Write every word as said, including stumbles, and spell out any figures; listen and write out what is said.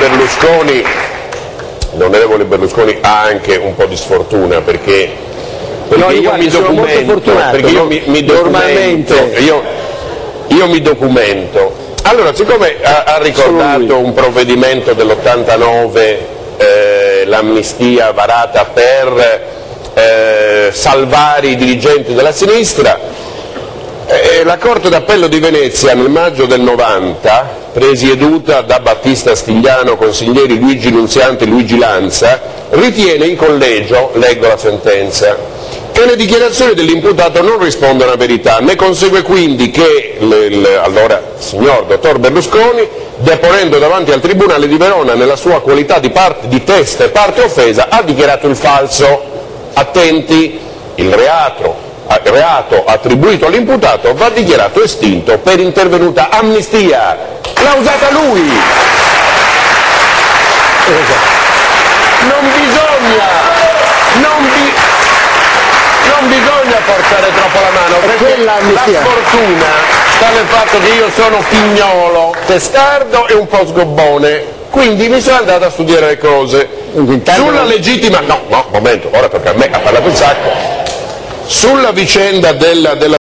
Berlusconi, l'onorevole Berlusconi ha anche un po' di sfortuna perché, perché no, io, guardi, mi documento, perché io mi, mi documento, io, io mi documento. Allora, siccome ha, ha ricordato un provvedimento dell'ottantanove, eh, l'amnistia varata per eh, salvare i dirigenti della sinistra, eh, la Corte d'Appello di Venezia nel maggio del novanta, presieduta da Battista Stigliano, consiglieri Luigi Nunziante e Luigi Lanza, ritiene in collegio, leggo la sentenza, che le dichiarazioni dell'imputato non rispondono a verità, ne consegue quindi che l'allora signor dottor Berlusconi, deponendo davanti al Tribunale di Verona nella sua qualità di, parte, di testa e parte offesa, ha dichiarato il falso. Attenti, il reato, il reato attribuito all'imputato va dichiarato estinto per intervenuta amnistia. L'ha usata lui! Non bisogna, non bi... non bisogna forzare troppo la mano, perché la sfortuna sta nel fatto che io sono pignolo, testardo e un po' sgobbone, quindi mi sono andato a studiare le cose. Sulla legittima... no, no, momento, ora tocca a me, ha parlato il sacco. Sulla vicenda della, della